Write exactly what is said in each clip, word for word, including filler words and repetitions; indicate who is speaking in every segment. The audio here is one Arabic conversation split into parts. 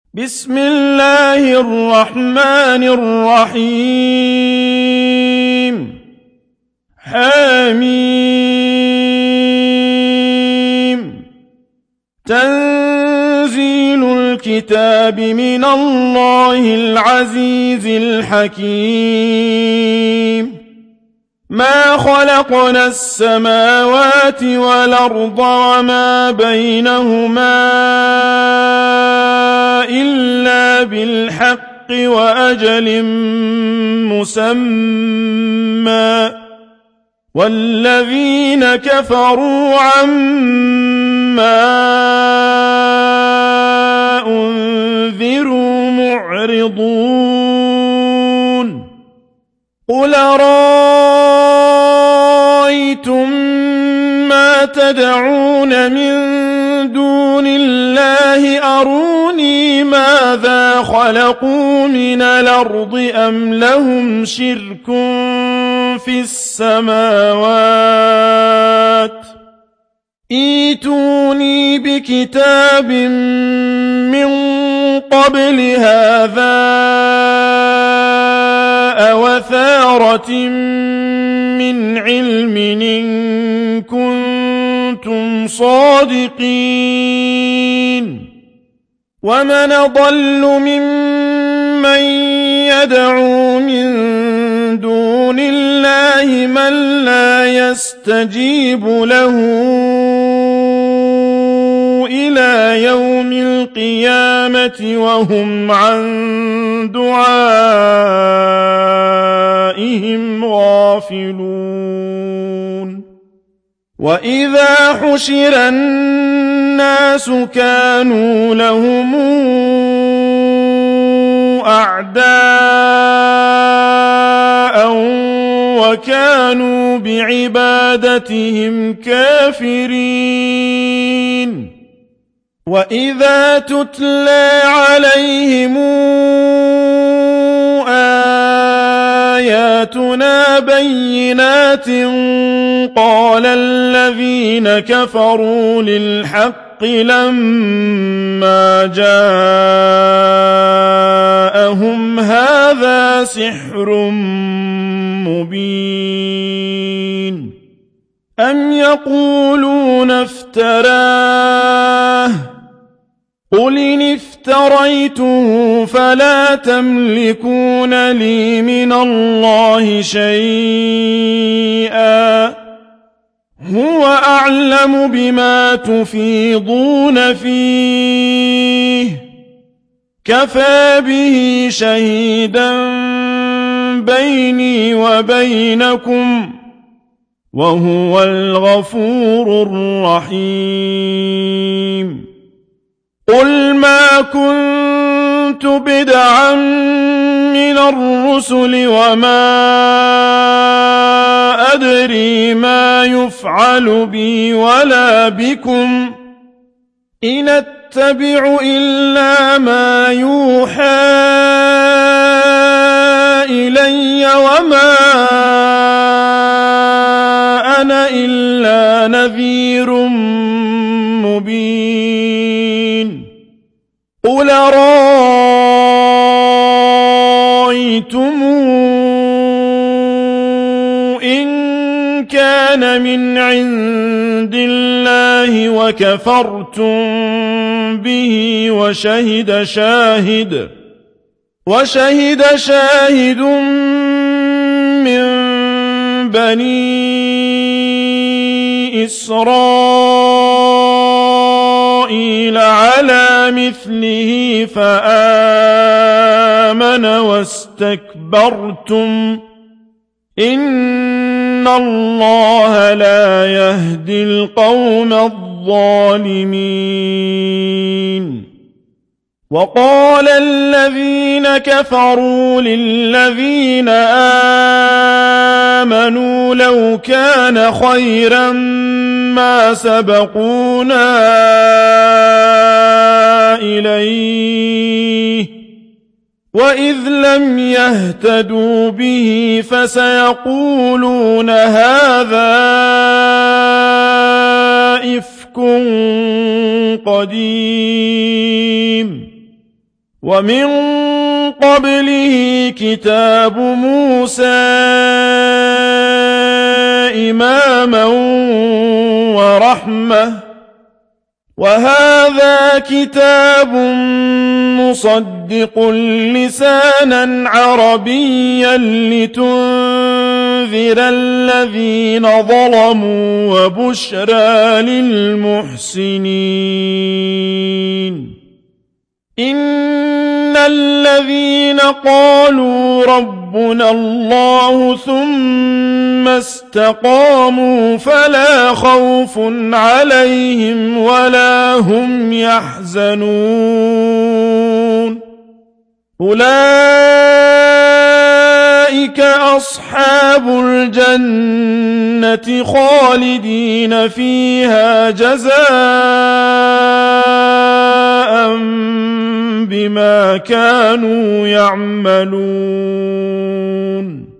Speaker 1: بسم الله الرحمن الرحيم حميم تنزيل الكتاب من الله العزيز الحكيم ما خلقنا السماوات والأرض وما بينهما إلا بالحق وأجل مسمى والذين كفروا عما أنذروا معرضون قل أرأيتم ما تدعون من دون الله أروني ماذا خلقوا من الأرض أم لهم شرك في السماوات ائتوني بكتاب من قبل هذا أوثارة من علم إن كنتم صادقين ومن أضل ممن يدعو من دون الله من لا يستجيب له إلى يوم القيامة وهم عن دعائهم غافلون وإذا حشر الناس كانوا لهم أعداء وكانوا بعبادتهم كافرين وإذا تتلى عليهم آياتنا بينات قال الذين كفروا للحق لما جاءهم هذا سحر مبين أم يقولون افتراه قل إن افتريته فلا تملكون لي من الله شيئا هو أعلم بما تفيضون فيه كفى به شهيدا بيني وبينكم وهو الغفور الرحيم قل ما كنت بدعا من الرسل وما أدري ما يفعل بي ولا بكم إن أتبع إلا ما يوحى إلي وما أنا إلا نذير مبين قل أرأيتم إن كان من عند الله وكفرتم به وشهد شاهد وشهد شاهد من بني إسرائيل على مثله فآمن واستكبرتم إن الله لا يهدي القوم الظالمين وقال الذين كفروا للذين آمنوا لو كان خيرا ما سبقونا إليه وإذ لم يهتدوا به فسيقولون هذا إفك قديم ومن قبله كتاب موسى إماما ورحمة وهذا كتاب مصدق لسانا عربيا لتنذر الذين ظلموا وبشرى للمحسنين إن الذين قالوا ربنا الله ثم استقاموا فلا خوف عليهم ولا هم يحزنون أولئك أصحاب الجنة خالدين فيها جزاء بما كانوا يعملون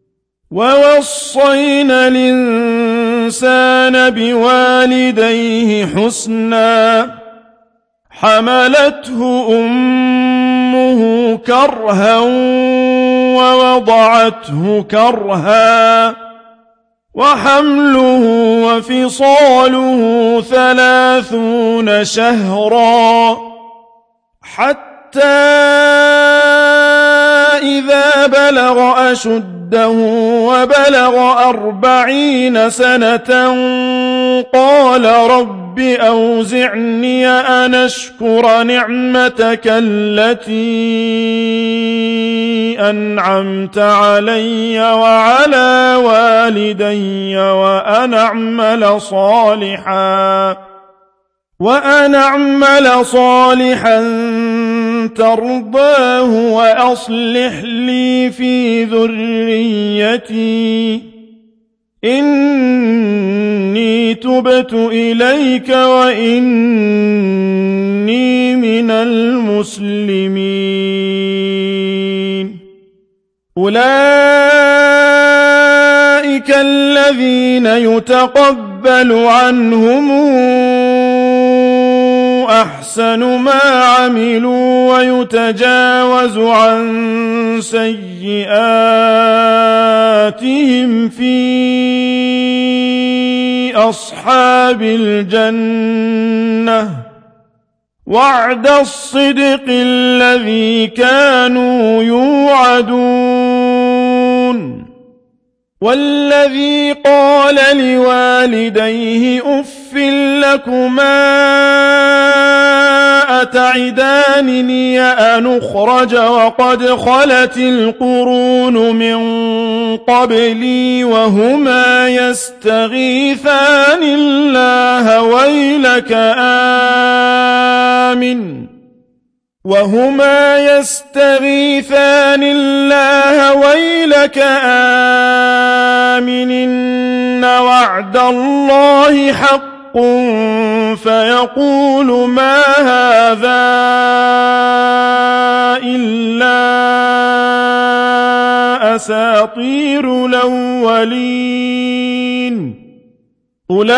Speaker 1: ووصينا الإنسان بوالديه حسنا حملته أمه كرها ووضعته كرها وحمله وفصاله ثلاثون شهرا حتى إذا بلغ أشده وبلغ أربعين سنة قال رب أوزعني أن أشكر نعمتك التي أنعمت علي وعلى والدي وأن أعمل صالحا وأن أعمل صالحا ترضاه وأصلح لي في ذريتي إني تبت إليك وإني من المسلمين أولئك الذين يتقبل عنهم أحسن ما عملوا ويتجاوز عن سيئاتهم في أصحاب الجنة وعد الصدق الذي كانوا يوعدون والذي قال لوالديه أف لكما أتعدانني أن أخرج وقد خلت القرون من قبلي وهما يستغيثان الله ويلك آمن وهما يستغيثان الله ويلك آمن إن وعد الله حق فيقول ما هذا إلا أساطير الأولين أولئك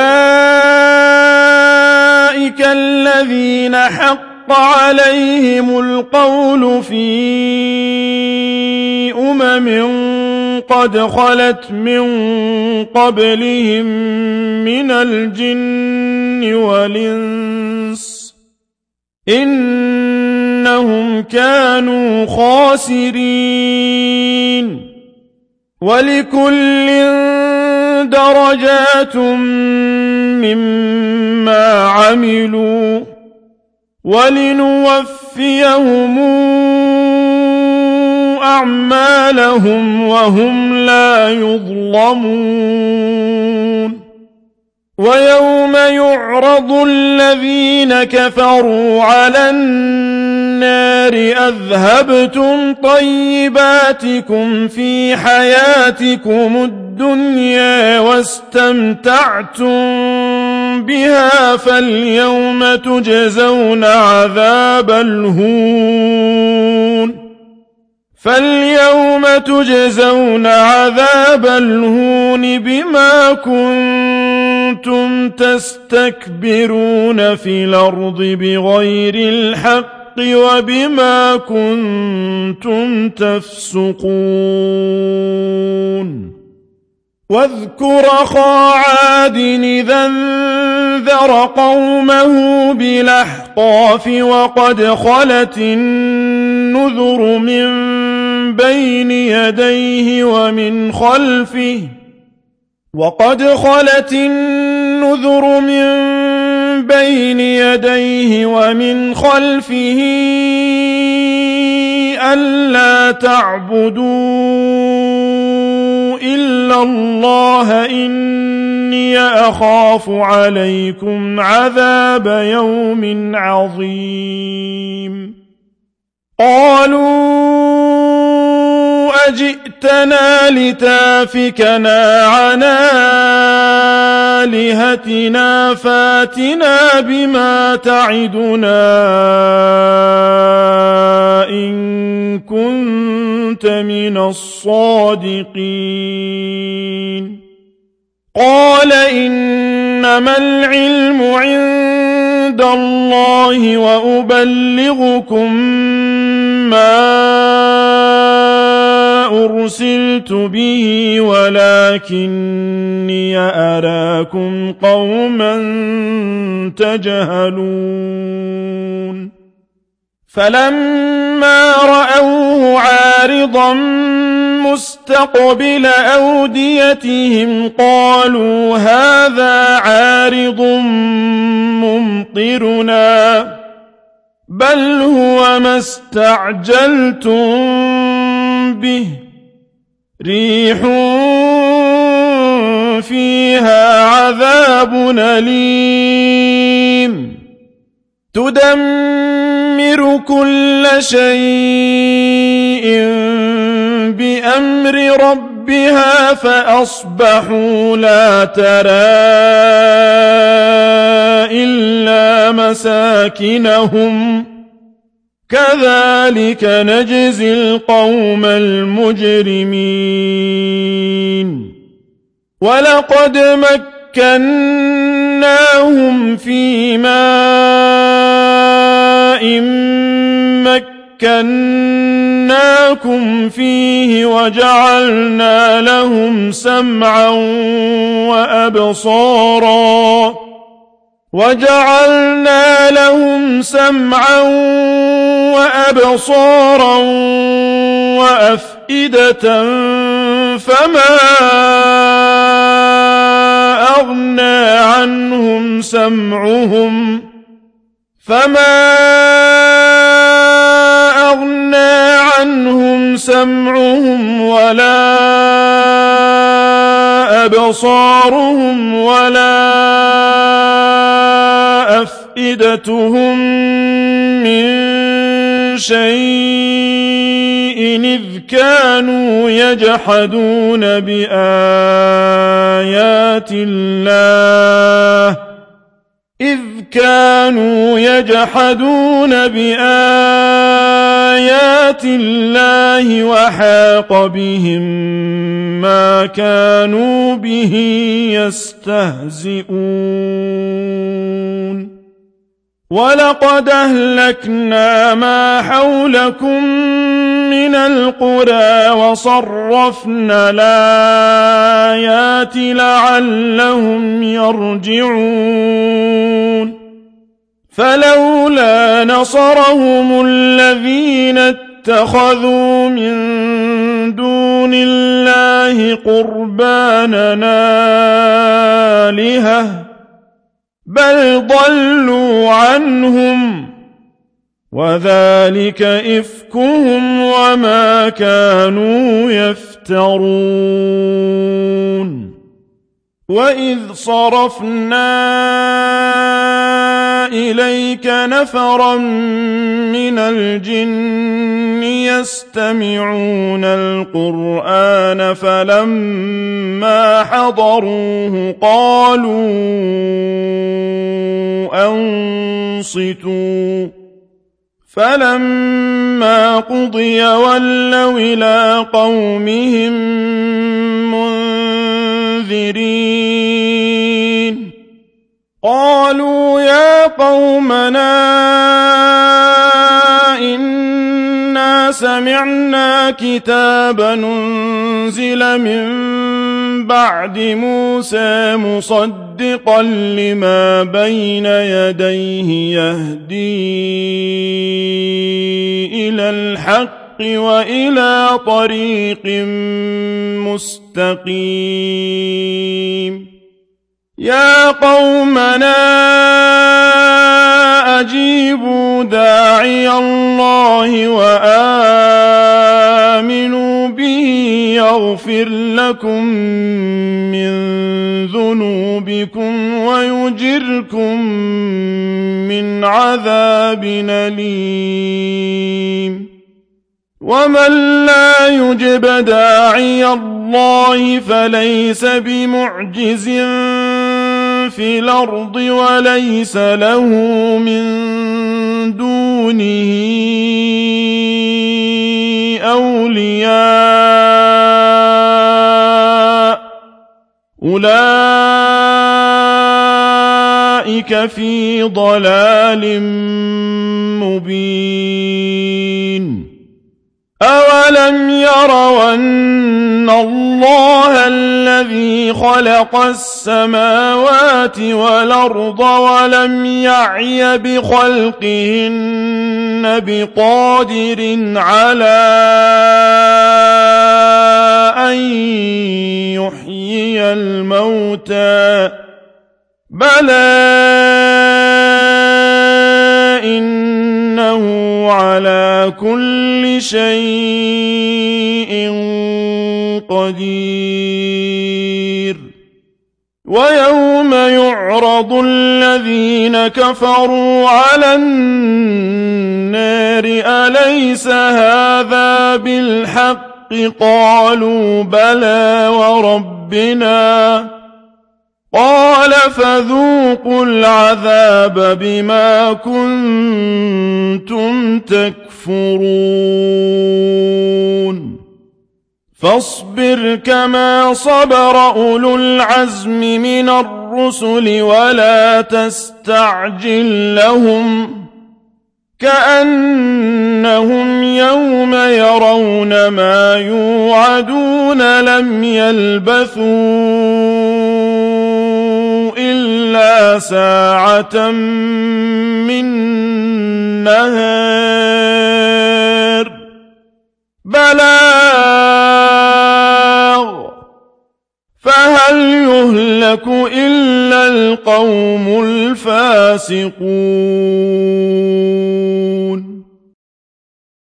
Speaker 1: الذين حق عليهم القول في أمم قد خلت من قبلهم من الجن والإنس إنهم كانوا خاسرين ولكل درجات مما عملوا ولنوفيهم أعمالهم وهم لا يظلمون ويوم يعرض الذين كفروا على النار أذهبتم طيباتكم في حياتكم الدنيا واستمتعتم بها فاليوم تجزون عذاب الهون فاليوم تجزون عذاب الهون بما كنتم تستكبرون في الأرض بغير الحق وبما كنتم تفسقون واذكر أخا عاد إذا انذر قومه بالأحقاف وقد خلت النذر من بين يديه ومن خلفه وقد خلت النذر من بين يديه ومن خلفه ألا تعبدوا إلا الله إني أخاف عليكم عذاب يوم عظيم قالوا أجئتنا لتافكنا عن آلهتنا فاتنا بما تعدنا إن كنت من الصادقين قال إنما العلم عند الله وأبلغكم ما أرسلت به ولكني أراكم قوما تجهلون فلما رأوه عارضا مستقبل أوديتهم قالوا هذا عارض ممطرنا بل هو ما استعجلتم به ريح فيها عذاب أليم تدمر كل شيء بأمر ربها فأصبحوا لا ترى إلا مساكنهم كذلك نجزي القوم المجرمين ولقد مكناهم في ماء مكناكم فيه وجعلنا لهم سمعا وأبصارا وجعلنا لهم سمعا وأبصارا وأفئدة فما أغنى عنهم سمعهم فما أغنى عنهم سمعهم ولا أبصارهم ولا أفئدتهم من شيء إذ كانوا يجحدون بآيات الله إذ كانوا يجحدون بآيات الله وحاق بهم ما كانوا به يستهزئون ولقد أهلكنا ما حولكم من القرى وصرفنا الآيات لعلهم يرجعون فلولا نصرهم الذين اتخذوا من دون الله قربانا آلهة بل ضلوا عنهم وذلك إفكهم وما كانوا يفترون وإذ صرفنا إليك نفرا من الجن يستمعون القرآن فلما حضروه قالوا أنصتوا فلما قضي ولوا إلى قومهم منذرين قالوا يا قومنا سمعنا كتابا أنزل من بعد موسى مصدقا لما بين يديه يهدي إلى الحق وإلى طريق مستقيم يا قومنا أجيبوا داعي الله وآمنوا به يغفر لكم من ذنوبكم ويجركم من عذاب أليم ومن لا يجب داعي الله فليس بمعجز في الأرض وليس له من دونه أولياء أولئك في ضلال مبين أولم يروا أن الله الذي خلق السماوات والأرض ولم يعي بخلقهن بقادر على أن يحيي الموتى بلى إنه على كل شيء قدير ويوم يعرض الذين كفروا على النار أليس هذا بالحق قالوا بلى وربنا قال فذوقوا العذاب بما كنتم تكفرون فاصبر كما صبر أولو العزم من الرسل ولا تستعجل لهم كأنهم يوم يرون ما يوعدون لم يلبثوا إلا ساعة من نهار بلاغ فهل يهلك إلا القوم الفاسقون